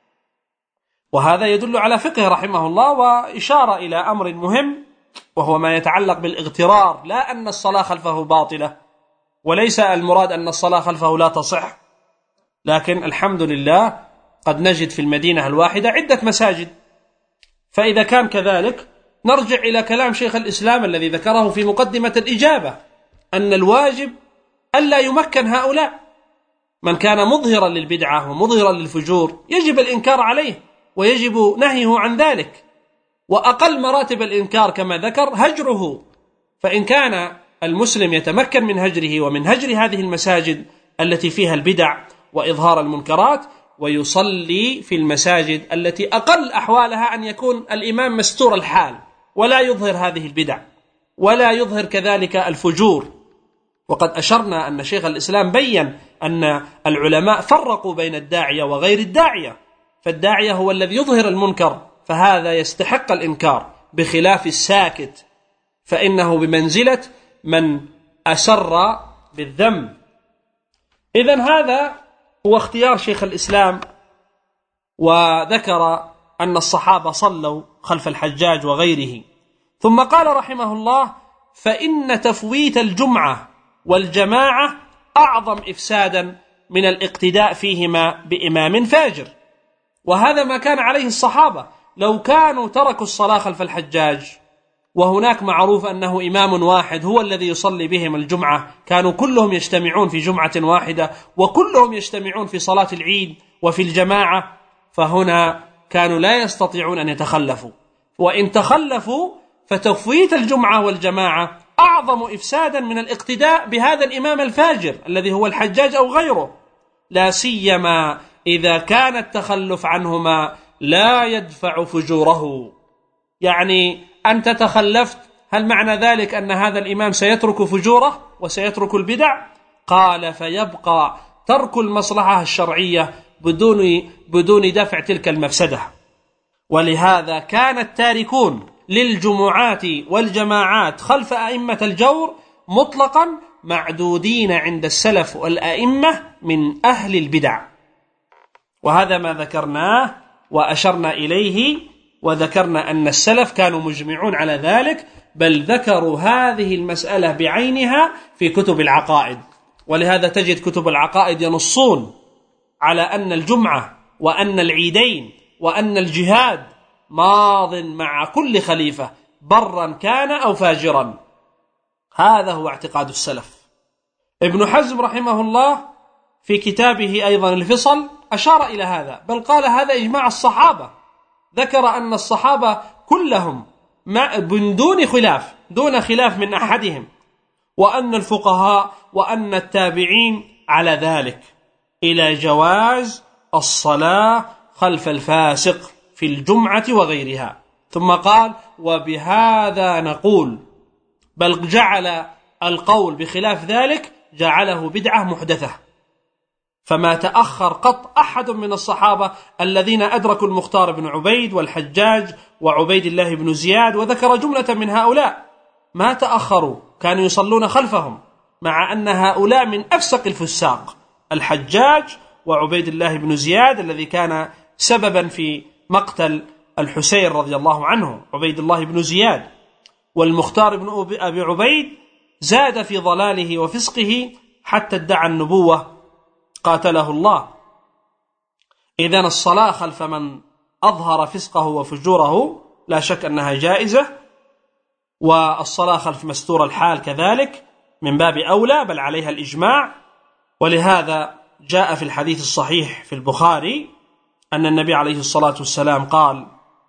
وهذا يدل على فقه رحمه الله وإشارة إلى أمر مهم، وهو ما يتعلق بالاغترار، لا أن الصلاة خلفه باطلة، وليس المراد أن الصلاة خلفه لا تصح، لكن الحمد لله قد نجد في المدينة الواحدة عدة مساجد، فإذا كان كذلك نرجع إلى كلام شيخ الإسلام الذي ذكره في مقدمة الإجابة أن الواجب ألا يمكن هؤلاء، من كان مظهرا للبدعة ومظهرا للفجور يجب الإنكار عليه ويجب نهيه عن ذلك، وأقل مراتب الإنكار كما ذكر هجره، فإن كان المسلم يتمكن من هجره ومن هجر هذه المساجد التي فيها البدع وإظهار المنكرات، ويصلي في المساجد التي أقل أحوالها أن يكون الإمام مستور الحال ولا يظهر هذه البدع ولا يظهر كذلك الفجور. وقد أشرنا أن شيخ الإسلام بيّن أن العلماء فرقوا بين الداعية وغير الداعية، فالداعية هو الذي يظهر المنكر فهذا يستحق الإنكار، بخلاف الساكت فإنه بمنزلة من أسر بالذنب. إذن هذا هو اختيار شيخ الإسلام، وذكر أن الصحابة صلوا خلف الحجاج وغيره، ثم قال رحمه الله فإن تفويت الجمعة والجماعة أعظم إفسادا من الاقتداء فيهما بإمام فاجر، وهذا ما كان عليه الصحابة، لو كانوا تركوا الصلاة خلف الحجاج وهناك معروف أنه إمام واحد هو الذي يصلي بهم الجمعة، كانوا كلهم يجتمعون في جمعة واحدة وكلهم يجتمعون في صلاة العيد وفي الجماعة، فهنا كانوا لا يستطيعون أن يتخلفوا، وإن تخلفوا فتفويت الجمعة والجماعة أعظم إفسادا من الاقتداء بهذا الإمام الفاجر الذي هو الحجاج أو غيره، لا سيما إذا كان التخلف عنهما لا يدفع فجوره. يعني أنت تخلفت، هل معنى ذلك أن هذا الإمام سيترك فجوره وسيترك البدع؟ قال فيبقى ترك المصلحة الشرعية بدون بدون دفع تلك المفسدة. ولهذا كان التاركون للجمعات والجماعات خلف أئمة الجور مطلقا معدودين عند السلف والأئمة من أهل البدع. وهذا ما ذكرناه وأشرنا إليه، وذكرنا أن السلف كانوا مجمعون على ذلك، بل ذكروا هذه المسألة بعينها في كتب العقائد. ولهذا تجد كتب العقائد ينصون على أن الجمعة وأن العيدين وأن الجهاد ماض مع كل خليفة برا كان أو فاجرا. هذا هو اعتقاد السلف. ابن حزم رحمه الله في كتابه أيضا الفصل أشار إلى هذا، بل قال هذا إجماع الصحابة، ذكر أن الصحابة كلهم من دون خلاف دون خلاف من أحدهم، وأن الفقهاء وأن التابعين على ذلك، إلى جواز الصلاة خلف الفاسق في الجمعة وغيرها. ثم قال وبهذا نقول، بل جعل القول بخلاف ذلك جعله بدعة محدثة. فما تأخر قط أحد من الصحابة الذين أدركوا المختار بن عبيد والحجاج وعبيد الله بن زياد، وذكر جملة من هؤلاء ما تأخروا، كانوا يصلون خلفهم، مع أن هؤلاء من أفسق الفساق، الحجاج وعبيد الله بن زياد الذي كان سببا في مقتل الحسين رضي الله عنه، عبيد الله بن زياد. والمختار بن أبي عبيد زاد في ضلاله وفسقه حتى ادعى النبوة قاتله الله. إذن الصلاة خلف من أظهر فسقه وفجوره لا شك أنها جائزة، والصلاة خلف مستور الحال كذلك من باب أولى، بل عليها الإجماع. ولهذا جاء في الحديث الصحيح في البخاري أن النبي عليه الصلاة والسلام قال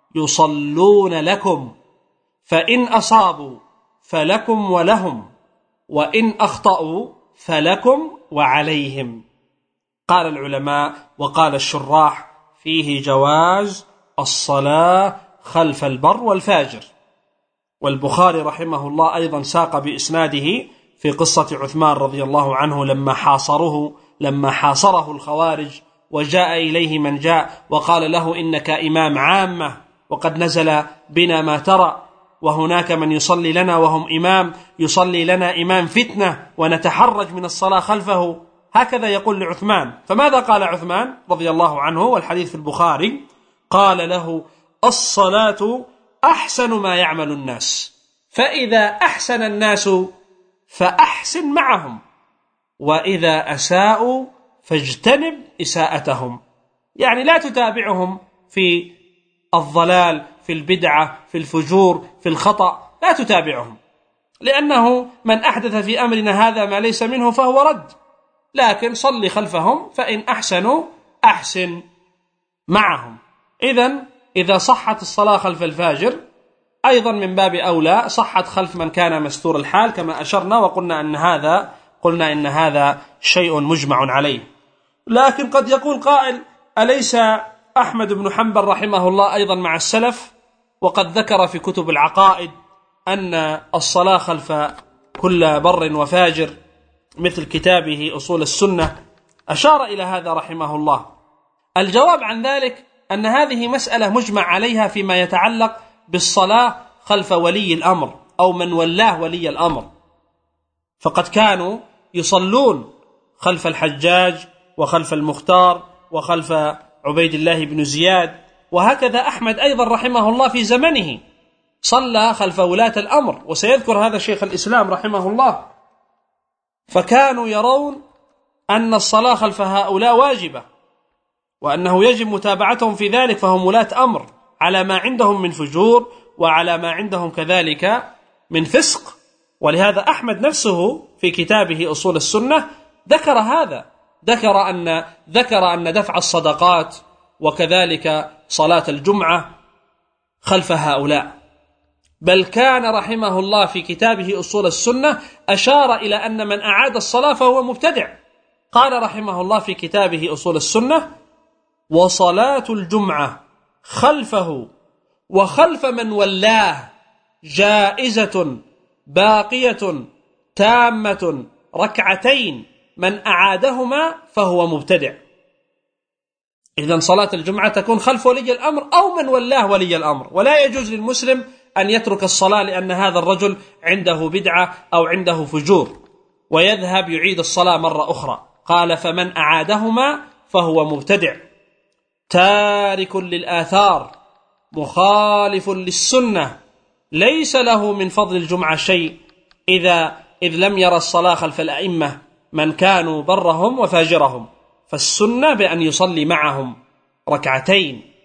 يصلون لكم فإن أصابوا فلكم ولهم، وإن أخطأوا فلكم وعليهم. قال العلماء وقال الشراح فيه جواز الصلاة خلف البر والفاجر. والبخاري رحمه الله أيضا ساق بإسناده في قصة عثمان رضي الله عنه لما حاصره لما حاصره الخوارج، وجاء إليه من جاء وقال له إنك إمام عامة وقد نزل بنا ما ترى، وهناك من يصلي لنا وهم إمام يصلي لنا إمام فتنة ونتحرج من الصلاة خلفه. هكذا يقول لعثمان. فماذا قال عثمان رضي الله عنه والحديث في البخاري؟ قال له الصلاة أحسن ما يعمل الناس، فإذا أحسن الناس فأحسن معهم، وإذا أساءوا فاجتنب إساءتهم. يعني لا تتابعهم في الضلال، في البدعة، في الفجور، في الخطأ، لا تتابعهم، لأنه من أحدث في أمرنا هذا ما ليس منه فهو رد. لكن صلي خلفهم، فإن أحسنوا أحسن معهم. إذن إذا صحت الصلاة خلف الفاجر أيضا من باب أولى صحت خلف من كان مستور الحال، كما أشرنا وقلنا أن هذا قلنا إن هذا شيء مجمع عليه. لكن قد يقول قائل أليس أحمد بن حنبل رحمه الله أيضا مع السلف، وقد ذكر في كتب العقائد أن الصلاة خلف كل بر وفاجر مثل كتابه أصول السنة، أشار إلى هذا رحمه الله. الجواب عن ذلك أن هذه مسألة مجمع عليها فيما يتعلق بالصلاة خلف ولي الأمر أو من ولاه ولي الأمر، فقد كانوا يصلون خلف الحجاج وخلف المختار وخلف عبيد الله بن زياد، وهكذا أحمد أيضا رحمه الله في زمنه صلى خلف ولاة الأمر، وسيذكر هذا شيخ الإسلام رحمه الله. فكانوا يرون أن الصلاة خلف هؤلاء واجبة، وأنه يجب متابعتهم في ذلك، فهم ولاة أمر على ما عندهم من فجور وعلى ما عندهم كذلك من فسق. ولهذا أحمد نفسه في كتابه أصول السنة ذكر هذا، ذكر أن ذكر أن دفع الصدقات وكذلك صلاة الجمعة خلف هؤلاء. بل كان رحمه الله في كتابه أصول السنة أشار إلى أن من أعاد الصلاة فهو مبتدع. قال رحمه الله في كتابه أصول السنة وصلاة الجمعة خلفه وخلف من ولاه جائزة باقية تامة ركعتين، من أعادهما فهو مبتدع. إذن صلاة الجمعة تكون خلف ولي الأمر أو من ولاه ولي الأمر، ولا يجوز للمسلم أن يترك الصلاة لأن هذا الرجل عنده بدعة أو عنده فجور ويذهب يعيد الصلاة مرة أخرى. قال: فمن أعادهما فهو مبتدع تارك للآثار مخالف للسنة ليس له من فضل الجمعة شيء إذا إذ لم يرى الصلاة خلف الأئمة من كانوا برهم وفاجرهم، فالسنة بأن يصلي معهم ركعتين.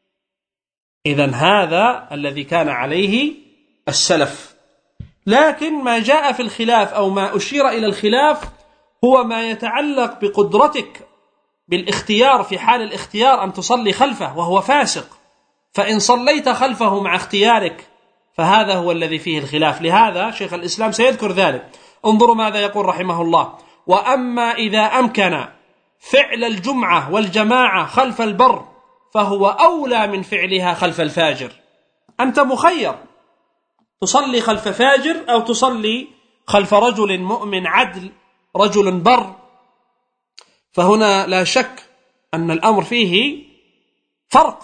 إذن هذا الذي كان عليه السلف. لكن ما جاء في الخلاف أو ما أشير إلى الخلاف هو ما يتعلق بقدرتك بالاختيار في حال الاختيار أن تصلي خلفه وهو فاسق، فإن صليت خلفه مع اختيارك فهذا هو الذي فيه الخلاف. لهذا شيخ الإسلام سيذكر ذلك. انظروا ماذا يقول رحمه الله: وأما إذا أمكن فعل الجمعة والجماعة خلف البر فهو أولى من فعلها خلف الفاجر. أنت مخير، تصلي خلف فاجر أو تصلي خلف رجل مؤمن عدل رجل بر، فهنا لا شك أن الأمر فيه فرق.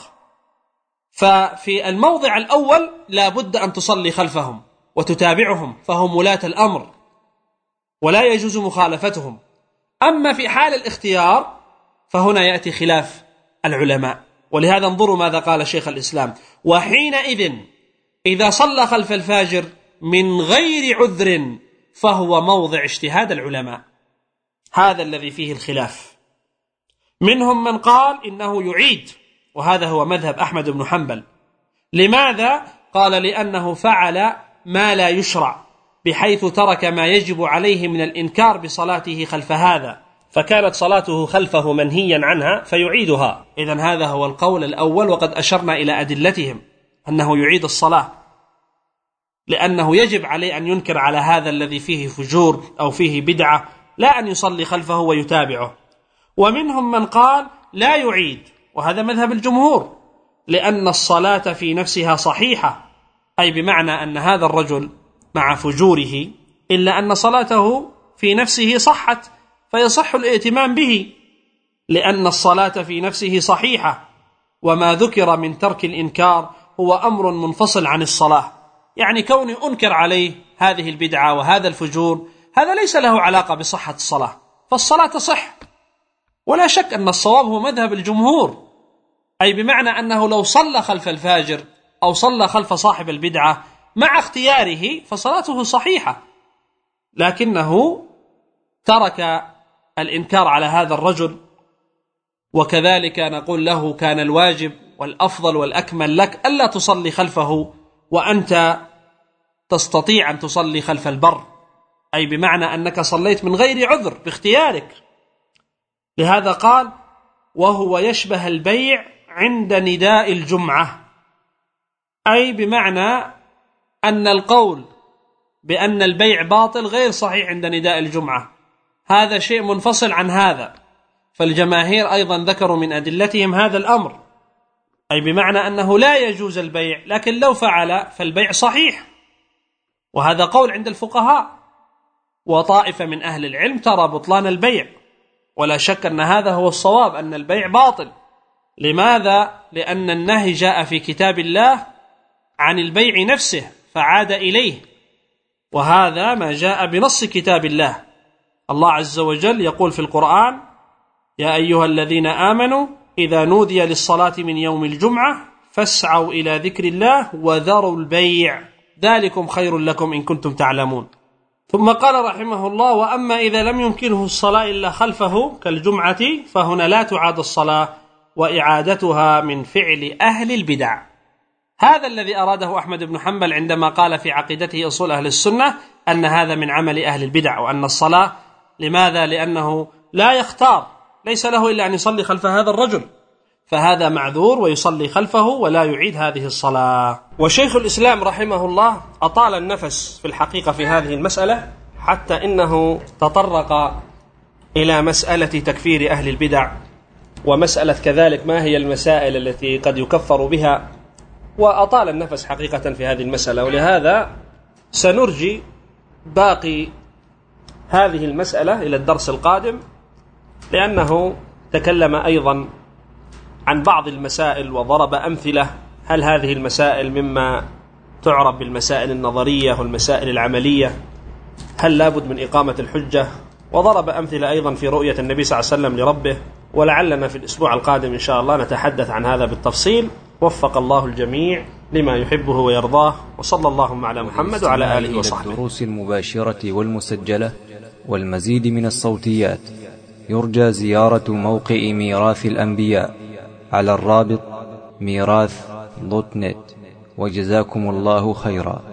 ففي الموضع الأول لا بد أن تصلي خلفهم وتتابعهم، فهم ولاة الأمر ولا يجوز مخالفتهم. أما في حال الاختيار فهنا يأتي خلاف العلماء. ولهذا انظروا ماذا قال شيخ الإسلام: وحينئذ إذا صلى خلف الفاجر من غير عذر فهو موضع اجتهاد العلماء. هذا الذي فيه الخلاف. منهم من قال إنه يعيد، وهذا هو مذهب أحمد بن حنبل. لماذا؟ قال: لأنه فعل ما لا يشرع، بحيث ترك ما يجب عليه من الإنكار بصلاته خلف هذا، فكانت صلاته خلفه منهيا عنها فيعيدها. إذن هذا هو القول الأول، وقد أشرنا إلى أدلتهم أنه يعيد الصلاة، لأنه يجب عليه أن ينكر على هذا الذي فيه فجور أو فيه بدعة، لا أن يصلي خلفه ويتابعه. ومنهم من قال لا يعيد، وهذا مذهب الجمهور، لأن الصلاة في نفسها صحيحة، أي بمعنى أن هذا الرجل مع فجوره إلا أن صلاته في نفسه صحت، فيصح الائتمام به، لأن الصلاة في نفسه صحيحة. وما ذكر من ترك الإنكار هو أمر منفصل عن الصلاة، يعني كوني أنكر عليه هذه البدعة وهذا الفجور هذا ليس له علاقة بصحة الصلاة، فالصلاة تصح. ولا شك أن الصواب هو مذهب الجمهور، أي بمعنى أنه لو صلى خلف الفاجر أو صلى خلف صاحب البدعة مع اختياره فصلاته صحيحة، لكنه ترك الإنكار على هذا الرجل. وكذلك نقول له كان الواجب والأفضل والأكمل لك ألا تصلي خلفه وأنت تستطيع أن تصلي خلف البر، أي بمعنى أنك صليت من غير عذر باختيارك. لهذا قال: وهو يشبه البيع عند نداء الجمعة، أي بمعنى أن القول بأن البيع باطل غير صحيح عند نداء الجمعة، هذا شيء منفصل عن هذا. فالجماهير أيضا ذكروا من أدلتهم هذا الأمر، أي بمعنى أنه لا يجوز البيع، لكن لو فعل فالبيع صحيح، وهذا قول عند الفقهاء. وطائفة من أهل العلم ترى بطلان البيع، ولا شك أن هذا هو الصواب، أن البيع باطل. لماذا؟ لأن النهي جاء في كتاب الله عن البيع نفسه فعاد إليه، وهذا ما جاء بنص كتاب الله. الله عز وجل يقول في القرآن: يا أيها الذين آمنوا إذا نودي للصلاة من يوم الجمعة فاسعوا إلى ذكر الله وذروا البيع ذلكم خير لكم إن كنتم تعلمون. ثم قال رحمه الله: وأما إذا لم يمكنه الصلاة إلا خلفه كالجمعة فهنا لا تعاد الصلاة، وإعادتها من فعل أهل البدع. هذا الذي أراده أحمد بن حنبل عندما قال في عقيدته أصول أهل السنة أن هذا من عمل أهل البدع، وأن الصلاة لماذا؟ لأنه لا يختار، ليس له إلا أن يصلي خلف هذا الرجل، فهذا معذور ويصلي خلفه ولا يعيد هذه الصلاة. وشيخ الإسلام رحمه الله أطال النفس في الحقيقة في هذه المسألة، حتى إنه تطرق إلى مسألة تكفير أهل البدع، ومسألة كذلك ما هي المسائل التي قد يكفر بها، وأطال النفس حقيقة في هذه المسألة. ولهذا سنرجي باقي هذه المسألة إلى الدرس القادم، لأنه تكلم أيضا عن بعض المسائل وضرب أمثلة، هل هذه المسائل مما تعرف بالمسائل النظرية والمسائل العملية؟ هل لابد من إقامة الحجة؟ وضرب أمثلة أيضا في رؤية النبي صلى الله عليه وسلم لربه. ولعلنا في الأسبوع القادم إن شاء الله نتحدث عن هذا بالتفصيل. وفق الله الجميع لما يحبه ويرضاه، وصلى اللهم على محمد وعلى آله وصحبه. الدروس المباشرة والمسجلة والمزيد من الصوتيات يرجى زيارة موقع ميراث الأنبياء على الرابط ميراث دوت نت. وجزاكم الله خيرا.